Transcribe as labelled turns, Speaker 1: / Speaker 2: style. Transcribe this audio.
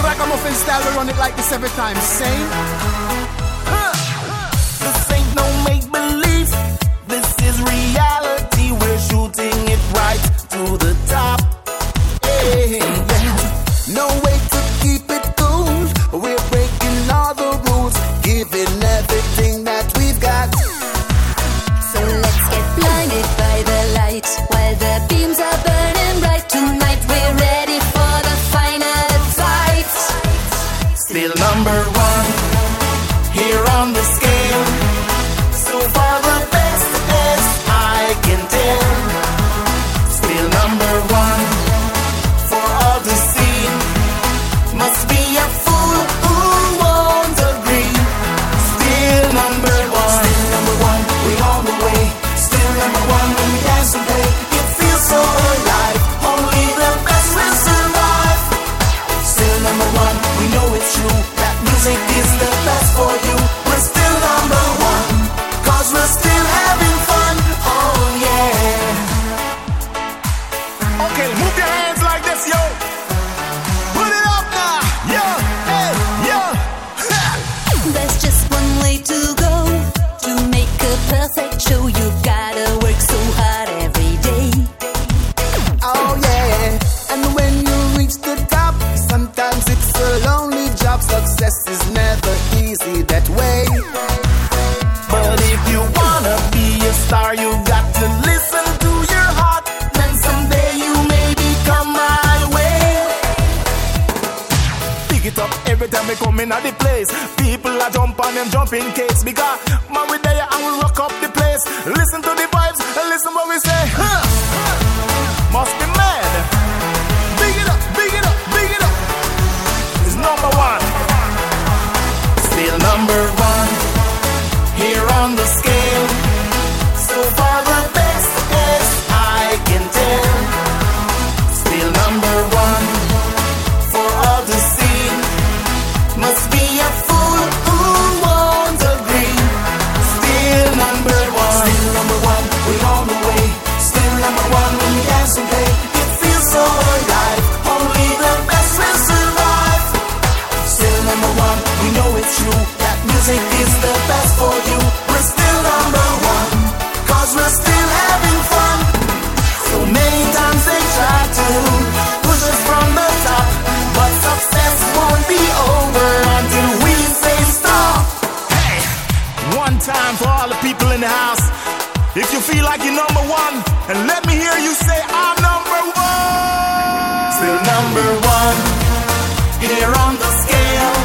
Speaker 1: Ragamuffin style, we run it like this every time. Same.
Speaker 2: This ain't no make-believe. This is reality. We're shooting it right to the top. Hey, yeah. No way to keep it cool. We're breaking all the rules, giving everything that we've got.
Speaker 3: So let's get blinded by the light while the beams are burning bright. Tonight we're ready for the final fight.
Speaker 2: Still number one here on the scale. So far the best as I can tell. Still number one for all to see. Must be a fool who won't agree. Still number one. Still number one, we on the way. Still number one when we dance and play. It feels so alive. Only the best will survive. Still number one, we know it's true. That music is the best for you. We're still number one, 'cause we're still having fun. Oh yeah. Okay, move your hands like this, yo. Put it up now. Yo, hey, yo.
Speaker 3: There's just one way to go to make a perfect show. You gotta work so hard every day.
Speaker 2: Oh yeah. And when you reach the top, sometimes it's a lonely job. Success is never easy that way. But if you wanna be a star, you got to listen to your heart. Then someday you maybe come my way. Pick it up every time we come in at the place. People are jump on them jumping cakes. Because man, we there and we rock up the place. Listen to the vibes and listen what we say. Huh. Must be mad. Big it up, big it up, big it up. It's number one. Still number one here on the scale. So far the best as I can tell. Still number one for all to see. Must be a fool who won't agree. Still number one. Still number one, we're on the way. Still number one when we dance and play. It feels so alive. Only the best will survive. Still number one, we know it's true. That music is the best for you. We're still number one, 'cause we're still having fun. So many times they try to push us from the top, but success won't be over until we say stop. Hey, one time for all the people in the house. If you feel like you're number one, and let me hear you say I'm number one. Still number one here on the scale.